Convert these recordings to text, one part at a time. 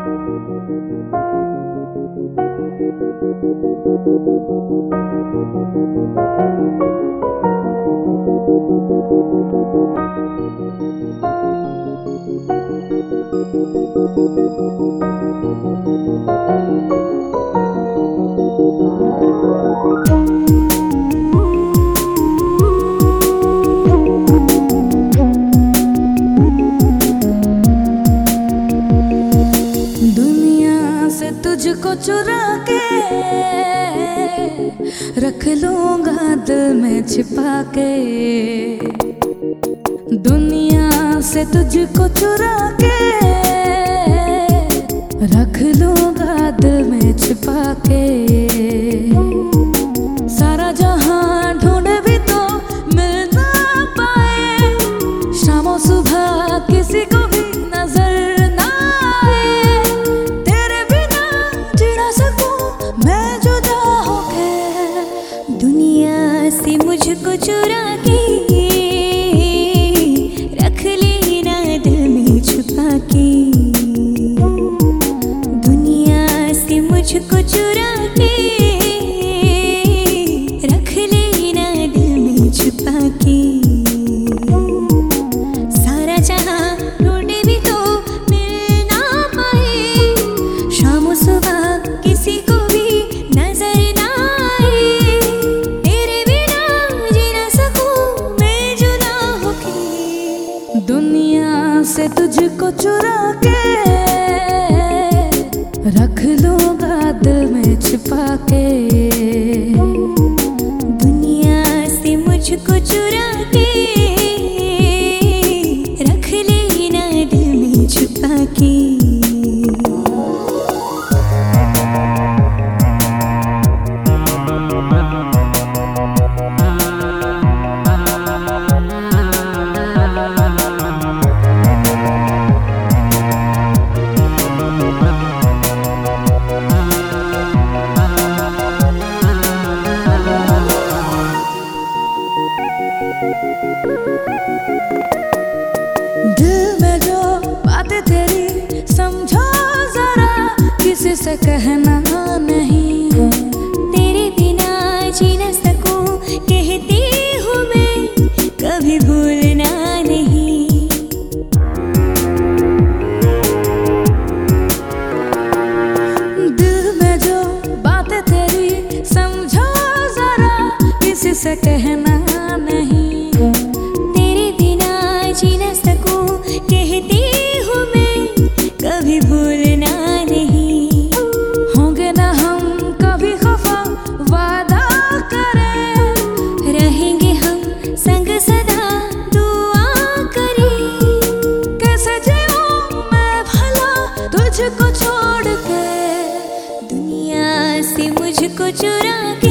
दुनिया से तुझको चुरा के रख लूंगा दिल में छिपा के। दुनिया से तुझको चुरा के रख लूंगा दिल में छिपा के। सारा जहां ढूंढे भी तो मिल ना पाए, शामों सुबह किसी को भी नजर ना आए। तेरे बिना जी ना सकूं मैं जुदा होके। दुनिया से मुझको चुरा के रख लेना दिल में छुपा के। दुनिया से मुझको चुरा के रख लेना दिल में छुपा के। सारा जहां ढूंढे भी तो मिल ना पाए, शाम सुबह किसी को भी नजर ना आए। तेरे बिना जी ना सकूं मैं जुदा होके। दुनिया से तुझको चुरा के रख लूंगा दिल में छिपा के। दुनिया से मुझको चुरा के रख लेना दिल में छुपा के। दिल में जो बातें तेरी समझो जरा, किसी से कहना नहीं। तेरे बिना जी न सकूं कहती हूँ मैं, कभी भूलना नहीं। दिल में जो बातें तेरी समझो जरा, किसी से कहना नहीं। तेरे बिना जी न सकूं कहती हूँ मैं, कभी भूलना नहीं। होंगे ना हम कभी खफा वादा करें, रहेंगे हम संग सदा दुआ करें। कैसे जीऊं मैं भला तुझको छोड़ के। दुनिया से मुझको चुरा के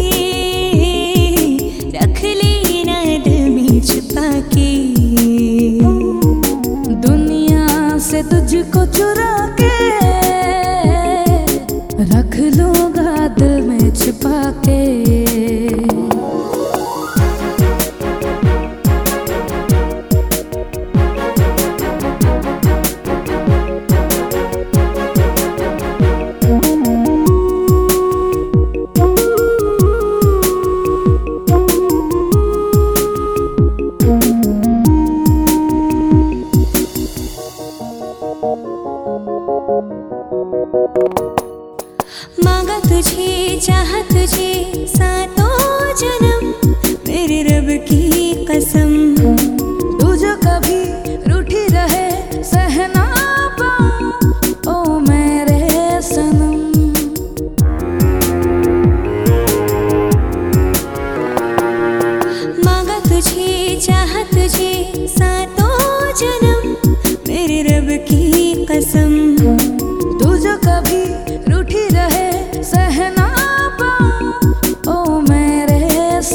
रख लेना दिल में छुपा के। दुनिया से तुझको चुरा के रख लूंगा दिल में छिपा के। मांगा तुझे चाहा तुझे सातों जन्म, मेरे रब की कसम। तू जो कभी रूठी रहे सहना पाऊं, ओ मेरे सनम। मांगा तुझे चाहा तुझे सातों जन्म, मेरे रब की कसम। तू जो कभी रूठी रहे सहना पाऊं, ओ मेरे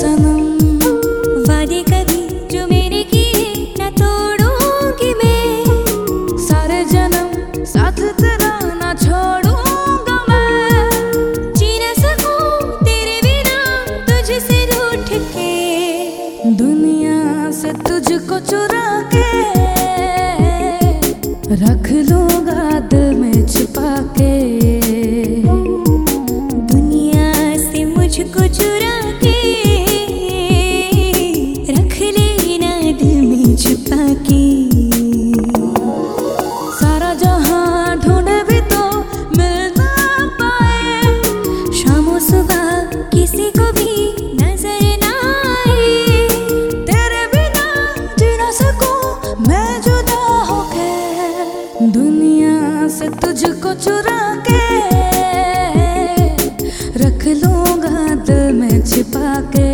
दुनिया से तुझको चुरा के रख लूंगा दिल में छिपा के।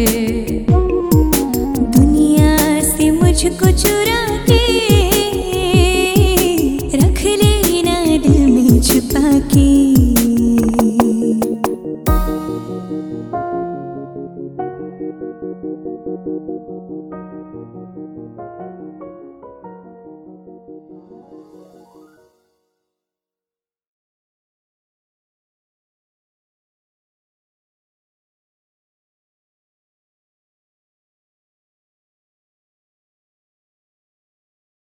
दुनिया से मुझको चुरा के रख लेना दिल में छुपा के।